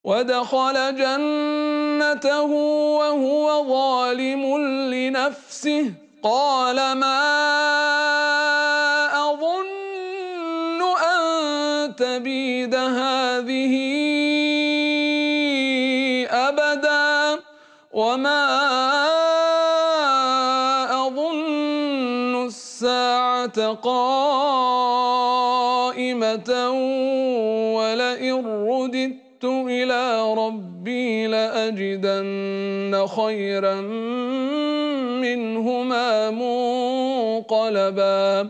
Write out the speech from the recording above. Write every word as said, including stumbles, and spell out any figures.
ودخل جنته وهو ظالم لنفسه قال ما أظن أن تبيد هذه أبدا وما أظن الساعة قائمة ولئن رددت إلى ربي لأجدن خيرا منهما منقلبا